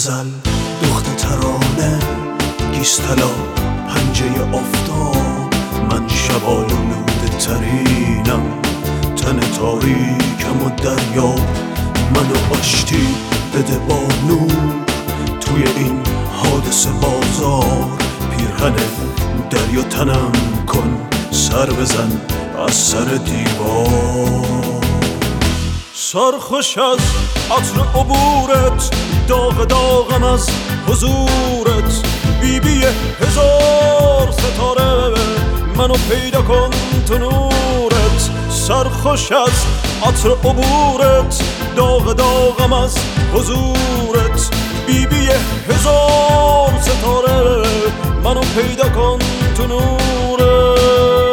غزل دخت ترانه گیستلا پنجه افتاد، من شبالوده ترینم، تن تاریکم و دریا منو آشتی بده با نور. توی این حادثه بازار پیرهن دریا تنم کن، سر بزن از سر دیوار. سرخوش از عطر عبورت، داغ داغم از حضورت، بیبی هزار ستاره منو پیدا کن تو نورت. سرخوش از عطر عبورت، داغ داغم از حضورت، بیبی هزار ستاره منو پیدا کن تو نورت.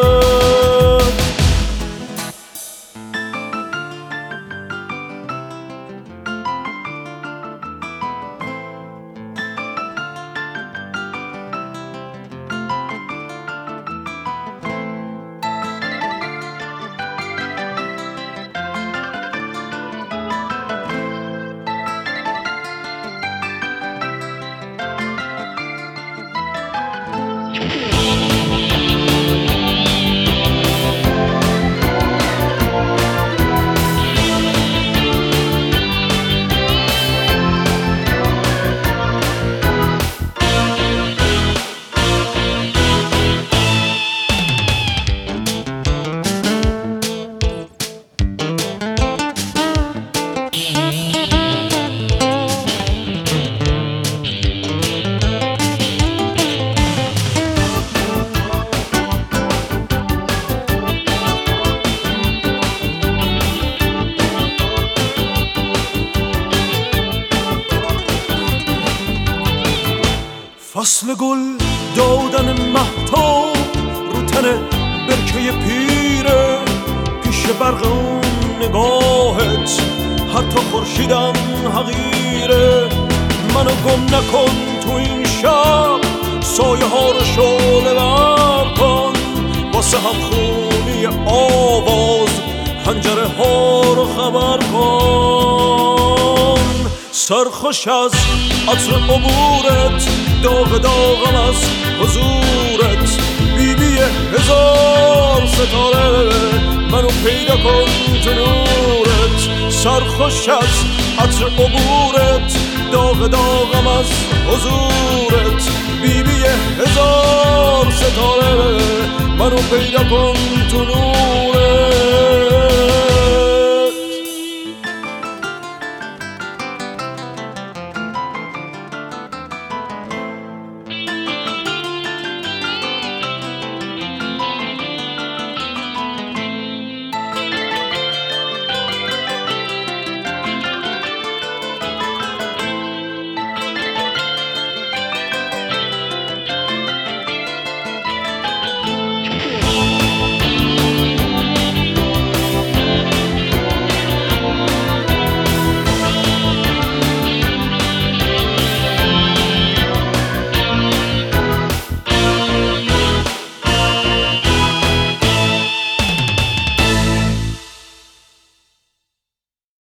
فصل گل دادن مهتاب رو تن برکه پیره، پیش برق اون نگاهت حتی خورشیدم حقیره. منو گم نکن تو این شب، سایه ها رو شعله ور کن، واسه هم خونی آواز حنجره ها رو خبر کن. سرخوش از عطر عبورت، داغ داغم از حضورت، بیبی هزار ستاره منو پیدا کن تو نورت. سرخوش از عطر عبورت، داغ داغم از حضورت، بیبی هزار ستاره منو پیدا کن تو نورت.